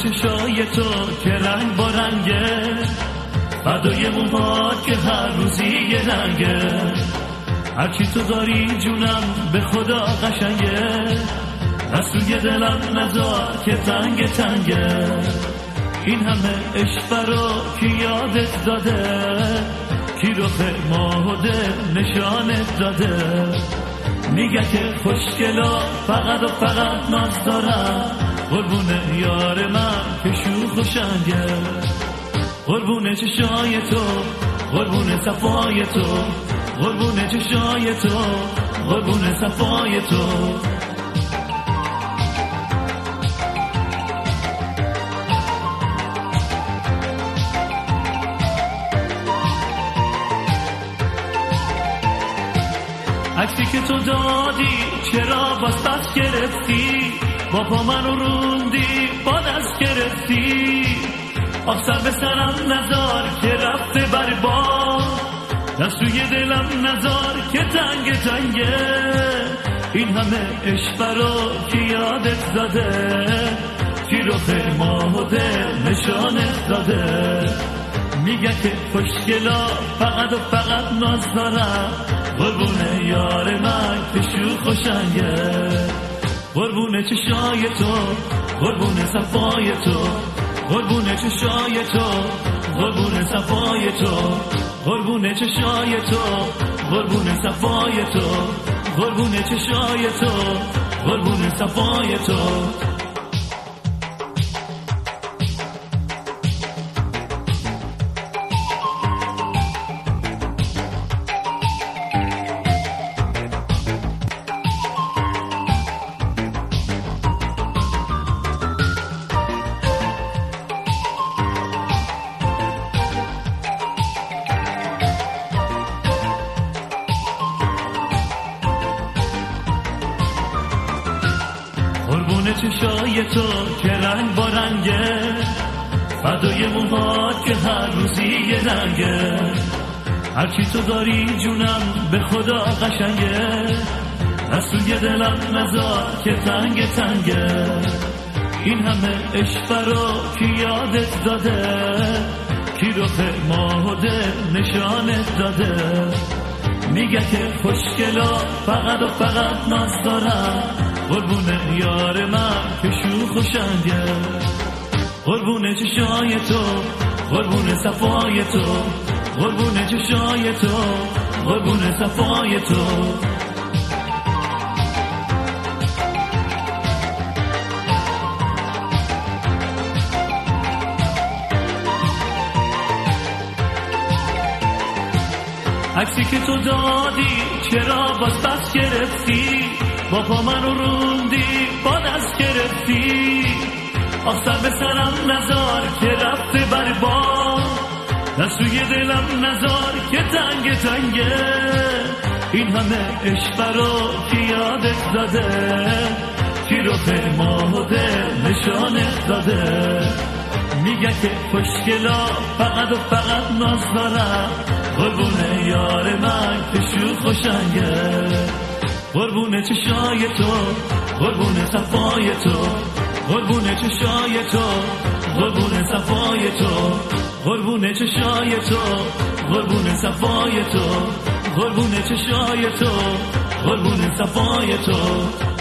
چشای تو که رنگ با رنگه، فدای موهات که هر روزی یه رنگه، هرچی تو داری جونم به خدا قشنگه، از روی دلم نذار که تنگ تنگه، این همه عشق رو کی یادت داده، کی رخ ماه و دل نشانت داده، میگه که خوشگلا فقط و فقط ناز دارم، قربون یار من که شوخ و شنگه، قربون چشای تو، قربون صفای تو، قربون چشای تو، قربون صفای تو. عکسی که تو دادی چرا باز دست گرفتی، با پا منو روندی با دست گرفتی، آخ سر به سرم نذار که رفته بر باد، دست روی دلم نذار که تنگ تنگه، این همه عشق رو کی یادت داده، کی رخ ماه و دل نشانت داده، میگه که خوشگلا فقط و فقط ناز دارم، قربون یار من که شوخ و شنگه، قربون چشای تو، قربون صفای تو، قربون چشای تو، قربون صفای تو، قربون چشای تو، قربون صفای تو، قربون چشای تو، قربون صفای تو. قربون چشای تو که رنگ با رنگه، فدای موهات که هر روزی یه رنگه، هرچی تو داری جونم به خدا قشنگه، از روی دلم نذار که تنگ تنگه، این همه عشق رو کی یادت داده، کی رخ ماه و دل نشانت داده، میگه که خوشگلا فقط و فقط ناز دارم، قربون یار من که شوخ و شنگه، قربون چشای تو، قربون صفای تو، قربون چشای تو، قربون صفای تو. عکسی که تو دادی چرا باز دست گرفتی، با پا منو روندی با دست گرفتی، آخ سر به سرم نذار که رفته بر باد، دست روی دلم نذار که تنگ تنگه، این همه عشق رو کی یادت داده، کی رخ ماه و دل نشانت داده، میگه که خوشگلا فقط و فقط ناز دارم، قربون یار من که شوخ و شنگه، قربون چشای تو، قربون صفای تو، قربون چشای تو، قربون صفای تو، قربون چشای تو، قربون صفای تو، قربون چشای تو، قربون صفای تو.